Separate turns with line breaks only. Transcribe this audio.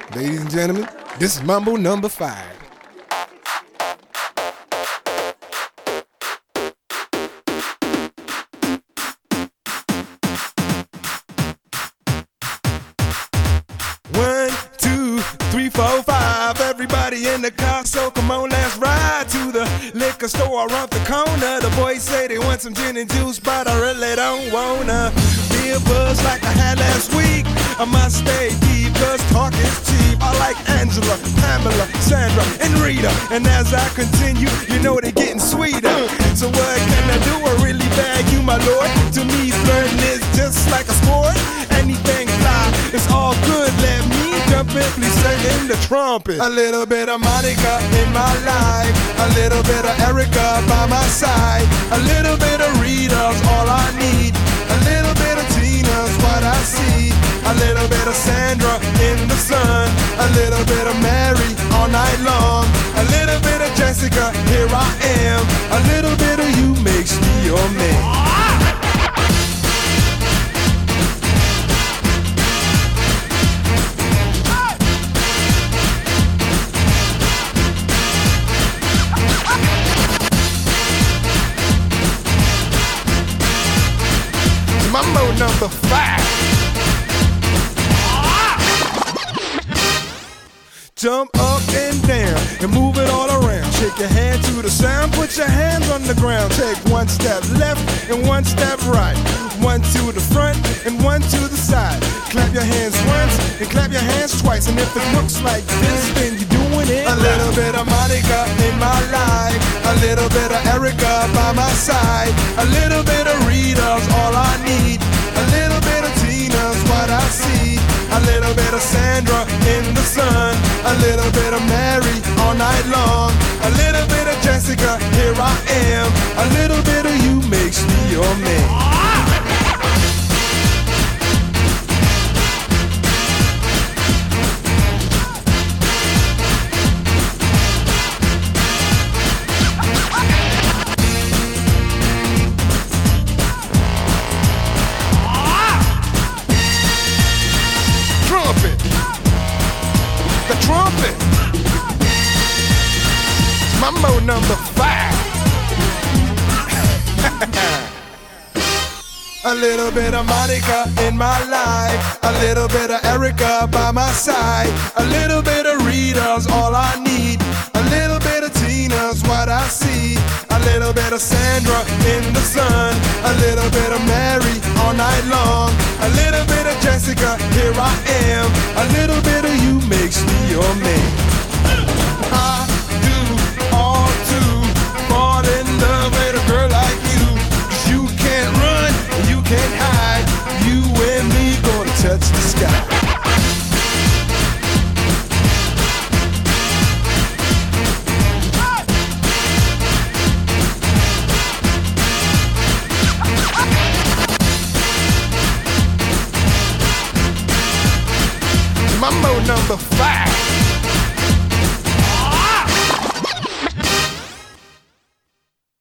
Ladies and gentlemen, this is Mambo number 5. One, two, three, four, five. Everybody in the car, so come on, let's ride to the liquor store around the corner. The boys say they want some gin and juice, but I really don't wanna be a buzz like I had last week. I must stay deep, cause talk is cheap. I like Angela, Pamela, Sandra, and Rita. And as I continue, you know they're getting sweeter. So what can I do? I really bag you, my lord. To me, flirting is just like a sport. Anything fly, it's all good. Let me jump in, please sing in the trumpet. A little bit of Monica in my life, a little bit of Erica by my side, a little bit of Rita's all I need, a little bit of Tina's what I see, a little bit of Sandra in the sun, a little bit of Mary all night long, a little bit of Jessica, here I am, a little bit of you makes me your man. Mambo number 5. Jump up and down and move it all around. Shake your hand to the sound, put your hands on the ground. Take one step left and one step right. One to the front and one to the side. Clap your hands once and clap your hands twice. And if it looks like this, then you're doing it. A little bit of Monica in my life, a little bit of Erica by my side, a little bit of Rita's all I need, a little bit of Tina's what I see, a little bit of Sandra in the sun, a little bit of Mary all night long, a little bit of Jessica, here I am, a little bit of you makes me your man. The trumpet. Mambo number 5. A little bit of Monica in my life, a little bit of Erica by my side, a little bit of Rita's all I need, a little bit of Tina's what I see, a little bit of Sandra in the sun, a little bit of Mary all night long, a little bit of Jessica, here I am, a little bit of you makes me your man. I do all to fall in love with a girl like you, 'cause you can't run, you can't hide, you and me gonna touch the sky. Mambo number 5.